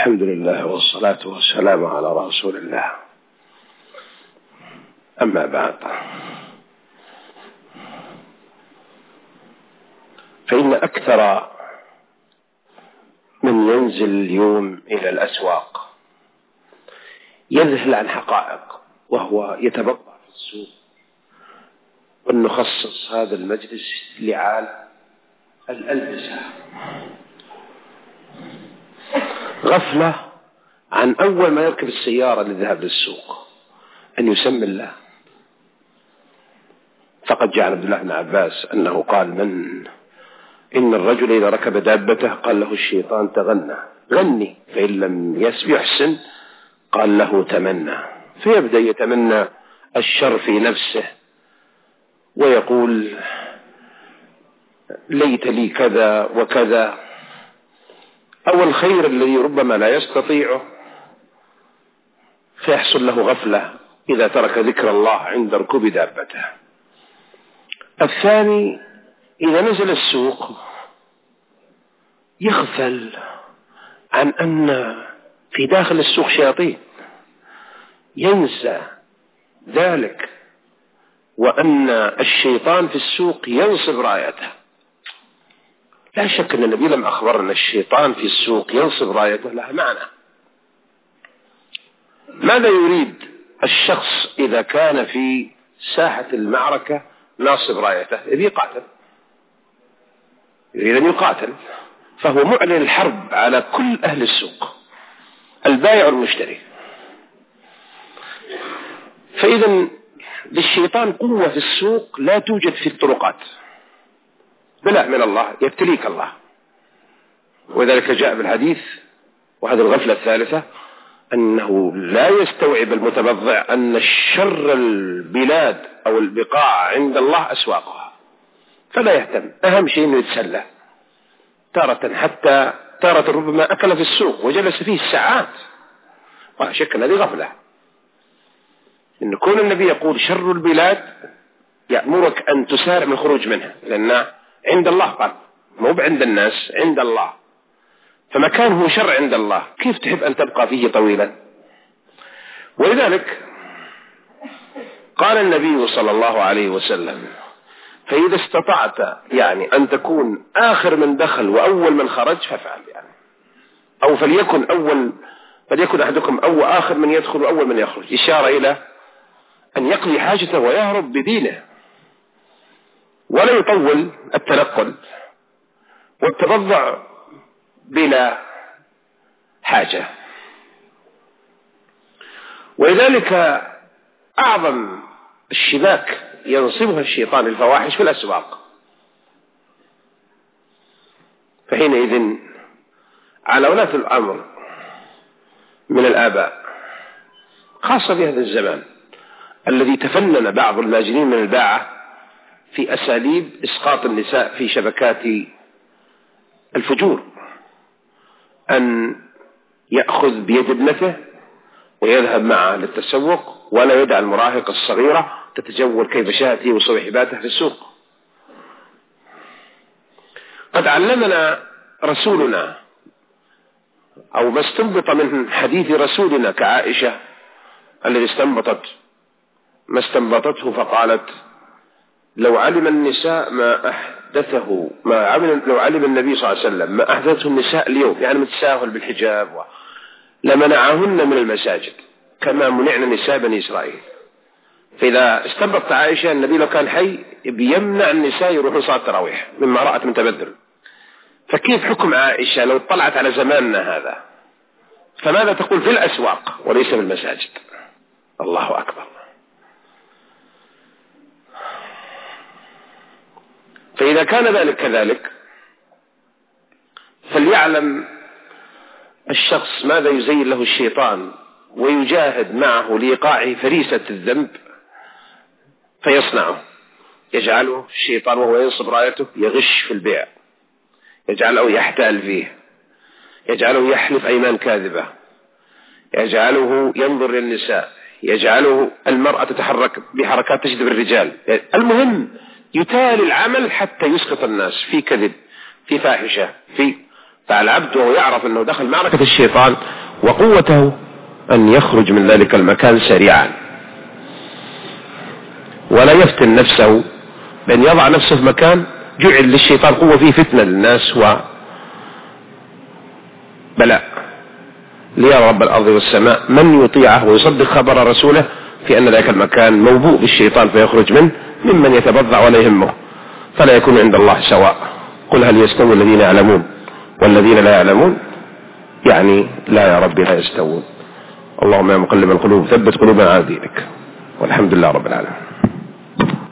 الحمد لله والصلاة والسلام على رسول الله. أما بعد، فإن أكثر من ينزل اليوم إلى الأسواق يذهل عن حقائق وهو يتبضع في السوق، ونخصص هذا المجلس لعال الألبسة، غفلة عن أول ما يركب السيارة للذهاب للسوق أن يسمي الله. فقد جاء عن عبد الله بن عباس أنه قال: إن الرجل إذا ركب دابته قال له الشيطان تغنى، غني، فإن لم يحسن قال له تمنى، فيبدأ يتمنى الشر في نفسه ويقول ليت لي كذا وكذا، أو الخير الذي ربما لا يستطيعه، فيحصل له غفلة إذا ترك ذكر الله عند ركوب دابته. الثاني، إذا نزل السوق يغفل عن أن في داخل السوق شياطين، ينسى ذلك، وأن الشيطان في السوق ينصب رايته. لا شك أن النبي لم أخبر أن الشيطان في السوق ينصب رايته لها معنى. ماذا يريد الشخص إذا كان في ساحة المعركة ناصب رايته؟ يريد أن يقاتل، فهو معلن الحرب على كل أهل السوق، البائع والمشتري. فإذا للشيطان قوة في السوق لا توجد في الطرقات، بلاء من الله يبتليك الله. وذلك جاء بالحديث، وهذه الغفلة الثالثة، أنه لا يستوعب المتبضع أن الشر البلاد أو البقاع عند الله أسواقها، فلا يهتم. أهم شيء أنه يتسلى، حتى تارة ربما أكل في السوق وجلس فيه ساعات، ولا شك أن هذه غفلة. إن كون النبي يقول شر البلاد يأمرك أن تسارع من الخروج منها، لأن عند الله قال، مو عند الناس، عند الله، فمكانه شر عند الله، كيف تحب أن تبقى فيه طويلا؟ ولذلك قال النبي صلى الله عليه وسلم: فإذا استطعت أن تكون آخر من دخل وأول من خرج فافعل، أو فليكن أحدكم آخر من يدخل وأول من يخرج، إشارة إلى أن يقضي حاجته ويهرب بدينه، ولا يطول التنقل والتبضع بلا حاجة. ولذلك أعظم الشباك ينصبها الشيطان الفواحش في الأسواق. فحينئذ على ولاة الأمر من الآباء، خاصة في هذا الزمان الذي تفنن بعض الماجنين من الباعة في أساليب إسقاط النساء في شبكات الفجور، أن يأخذ بيد ابنته ويذهب معه للتسوق، ولا يدع المراهقة الصغيرة تتجول كيف شاءت هي وصويحباتها في السوق. قد علمنا رسولنا، أو ما استنبط من حديث رسولنا كعائشة الذي استنبطت ما استنبطته، فقالت: لو علم النساء لو علم النبي صلى الله عليه وسلم ما أحدثه النساء اليوم، من تساهل بالحجاب، لمنعهن من المساجد كما منعنا نساء بني إسرائيل. فإذا استنبطت عائشة النبي لو كان حي بيمنع النساء يروحون صلاة التراويح مما رأت من تبذل، فكيف حكم عائشة لو اطلعت على زماننا هذا؟ فماذا تقول في الأسواق وليس في المساجد؟ الله أكبر. فإذا كان ذلك كذلك، فليعلم الشخص ماذا يزين له الشيطان، ويجاهد معه لإيقاعه فريسة الذنب فيصنعه. يجعله الشيطان وهو ينصب رايته يغش في البيع، يجعله يحتال فيه، يجعله يحلف أيمان كاذبة، يجعله ينظر للنساء، يجعله المرأة تتحرك بحركات تجذب الرجال. المهم يتالي العمل حتى يسقط الناس في كذب، في فاحشة، فالعبد وهو يعرف أنه دخل معركة الشيطان وقوته أن يخرج من ذلك المكان سريعا، ولا يفتن نفسه بأن يضع نفسه في مكان جعل للشيطان قوة فيه فتنة للناس وبلاء، ليرى رب الأرض والسماء من يطيعه ويصدق خبر رسوله في أن ذلك المكان موبوء بالشيطان فيخرج منه ممن يتبضع ولا يهمه، فلا يكون عند الله سواء. قل هل يستوي الذين يعلمون والذين لا يعلمون؟ يعني لا يا ربي لا يستوون. اللهم يا مقلب القلوب ثبت قلوبنا على دينك، والحمد لله رب العالمين.